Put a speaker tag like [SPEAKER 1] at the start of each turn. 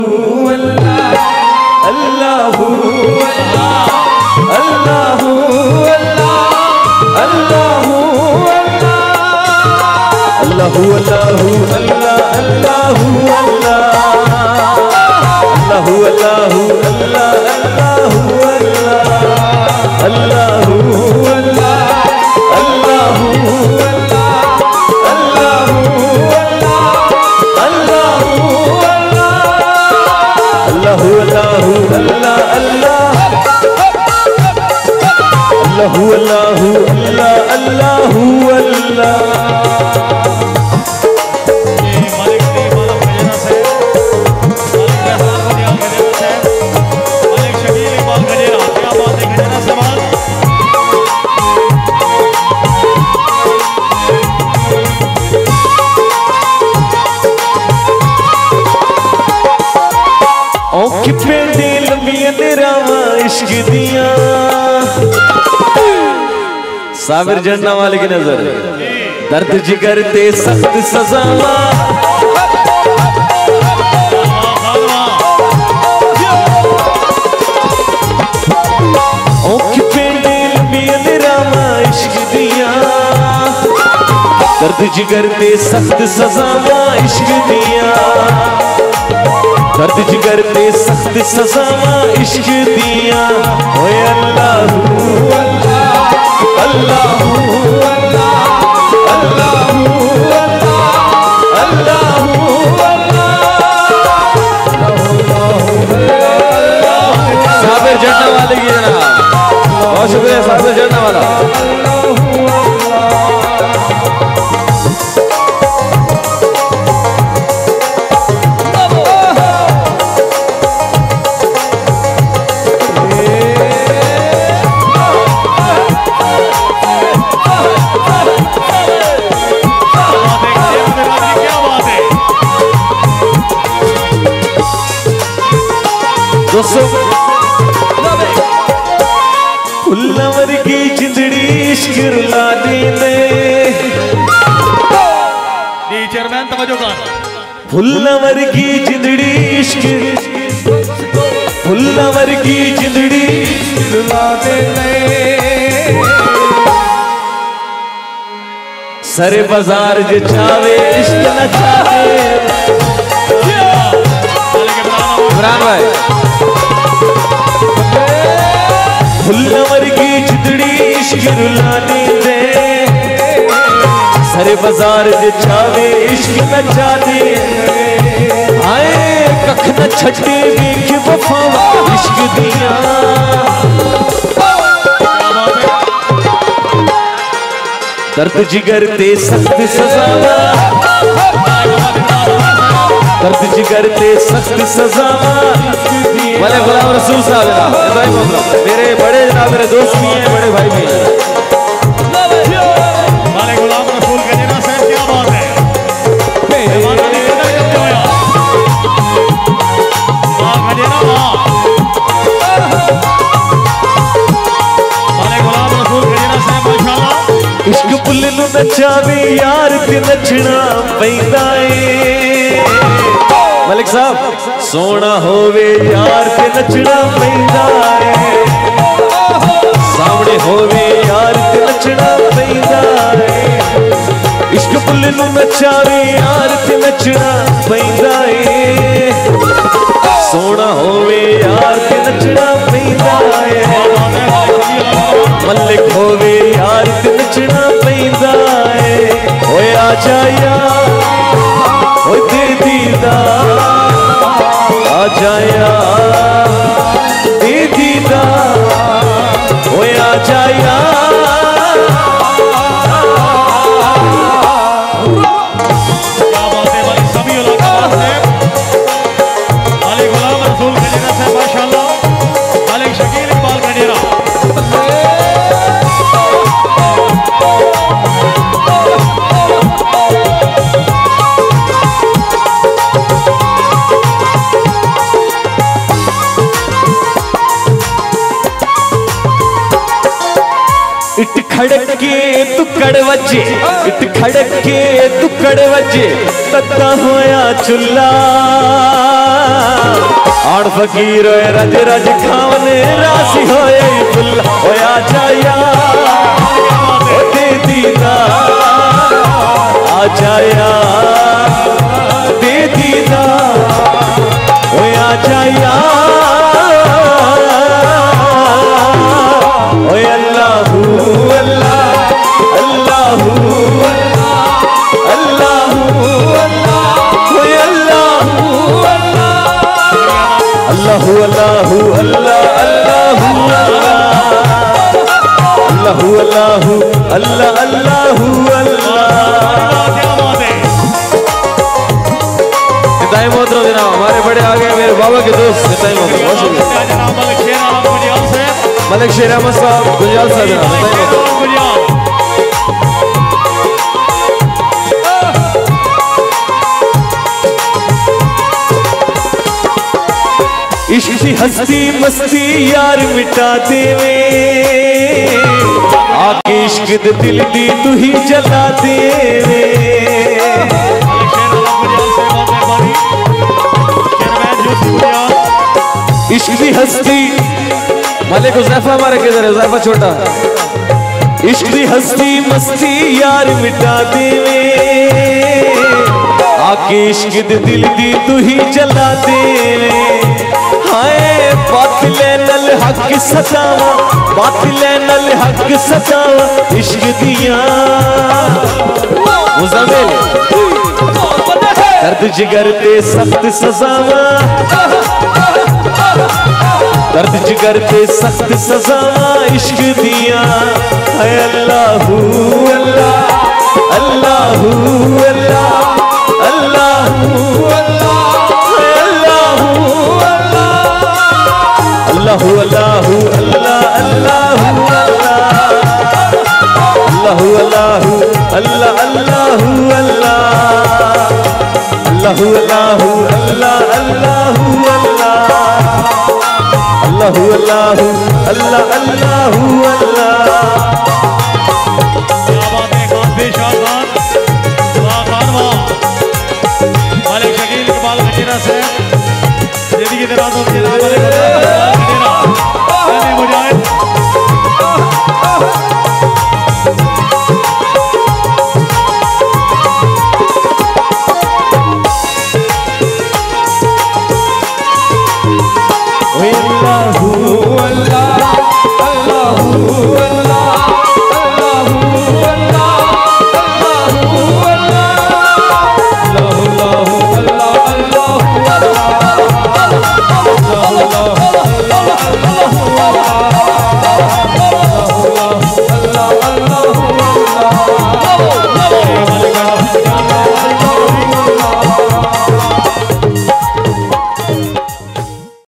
[SPEAKER 1] साबिर जन्ना वाले की नजर दर्द जिगर ते सख्त सजावा औखी पेंडे लंबियन रामा इश्क दिया दर्द जिगर ते सख्त सजावा इश्क दिया दर्द जिगर ते सख्त सजावा इश्क दिया ओए अल्लाह साबिर जन्ना वाले की जनाब बहुत शुक्रिया साबिर जन्ना वाला। फुल्लवर की जिंदड़ी इश्क रुला दे चेयरमैन तवज्जो कर फुल्लवर की जिंदड़ी इश्क फुल्लवर की जिंदड़ी इश्क रुला दे सरे बाजार जो चावे इश्क न चावे इमरान भाई फुल्लवर की जिंदड़ी इश्क रुला दे सरे बाजार जे छावे इश्क न चादे आए कख न छटे वेख वफावा इश्क दिया दर्द जिगर ते सख्त सजावा दर्द जिगर ते सख्त सजावा वाले गुलाम रसूल साहब मेरे बड़े जनाब मेरे दोस्त भी हैं बड़े भाई भी हैं वाले गुलाम रसूल गजेरा साहब क्या बात है मेहमानी कदर करते हो यार वाह गजेरा वाह वाले गुलाम रसूल गजेरा साहब माशाल्लाह इश्क पुल नु नचावे यार ते नचना पैंदा ए मलिक साहब सोना होवे यार ते नचना पैंदा है सामने होवे यार ते नचना पैंदा है इश्क पुल नु नचावे यार ते नचना पैंदा है सोना होवे यार ते नचना पैंदा है मलिक होवे यार ते नचना पैंदा है ओए आ जा यार ओए ते दीदार आ जाया दीदा ओए आ जाया क्या बात है वाली सभी उलमा साहब वाले गुलाम रसूल गजेरा साहब माशाल्लाह वाले शकील इकबाल गजेरा खड़के तुकड़ वजे, इट खड़के तुकड़ वजे, तत्ता होया चुल्ला। आड़ फकीर होए रज रज खावने, रासी होए फुल्ला। होया जाया दे दीदा, आ जाया दे दीदा, होया जाया ओए अल्लाहू अल्लाह, अल्लाहू अल्लाह, अल्लाहू अल्लाह, ओए अल्लाहू अल्लाह, अल्लाहू अल्लाहू अल्लाह, अल्लाहू अल्लाह, अल्लाहू अल्लाह, अल्लाहू अल्लाह। क्या बात है। निताई मोहतरम जनाब, हमारे बड़े आ गए, मेरे बाबा के दोस्त निताई मोहतरम, बहुत शुक्रिया। मलिक शेर अहमद साहब गुजराल साहब जनाब। इश्क की हस्ती मस्ती यार मिटा देवे, आके इश्क दे दिल दी तू ही जला देवे। इश्क की हस्ती मालिक हुज़ैफा हमारे किधर है? हुज़ैफा छोटा। इश्क की हस्ती मस्ती यार मिटा देवे, आके इश्क दे दिल दी तू ही जला देवे। हाय बातिले नल हक सजावा, बातिले नल हक सजावा, इश्क दिया मुज़म्मिल दर्द जिगर ते सख्त सजावा, दर्द जिगर ते सख्त सजावा, इश्क दिया। है अल्लाहू अल्लाह, अल्लाहू अल्लाह, अल्लाहू अल्लाह, अल्लाहू अल्लाहू अल्लाहू अल्लाह, अल्लाहू अल्लाह, अल्लाहू अल्लाहू अल्लाह, अल्लाहू अल्लाह, अल्लाहू अल्लाहू अल्लाह, अल्लाहू अल्लाह, अल्लाहू अल्लाहू अल्लाह, अल्लाहू अल्लाह।